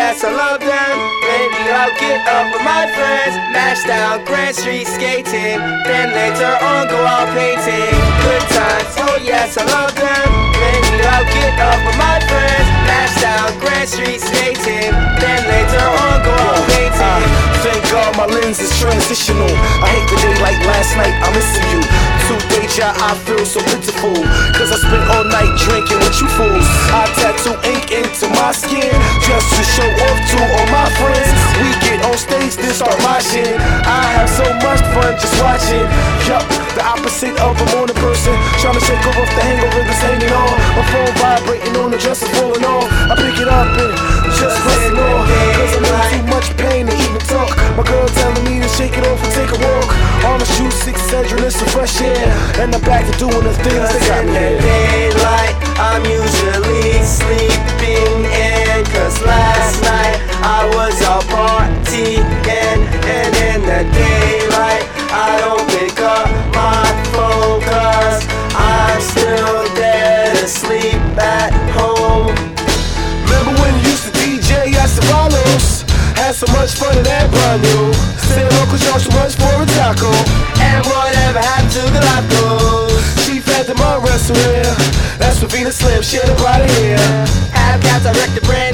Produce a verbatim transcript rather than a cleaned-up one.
yes, I love them. Maybe I'll get up with my friends, mash down Grand Street skating, then later on go out painting. Good times, oh yes, I love them. Maybe I'll get up with my friends, mash down Grand Street skating, then later on go out painting. uh, Thank God my lens is transitional. I hate the day like last night, I'm missing you. Two-day job, I feel so pitiful, cause I spent all night drinking with you fools. I tattoo ink into my skin just to show off to all my friends. We get on stage, then start moshing. I have so much fun just watching. Yup, the opposite of a morning person, trying to shake off the hangover that's hanging on. My phone vibrating on, the dress is falling off. I pick it up and just pressing on, cause I'm in too much pain to even talk. My girl telling me to shake it off and take a walk. On the shoe, six Excedrin, and some fresh air, and I'm back to doing the things that got in me the here. daylight, I'm usually sleeping in, cause last night I was out partying. And in the daylight, I don't pick up my phone, cause I'm still dead asleep at home. Remember when you used to D J at Savalos? Had so much fun in that bundle. Still Uncle Josh so much for a taco. And whatever happened to Galacticos? She fed the mud wrestler. That's what Venus Slim, she had a body here. Have cats, I wrecked the brand.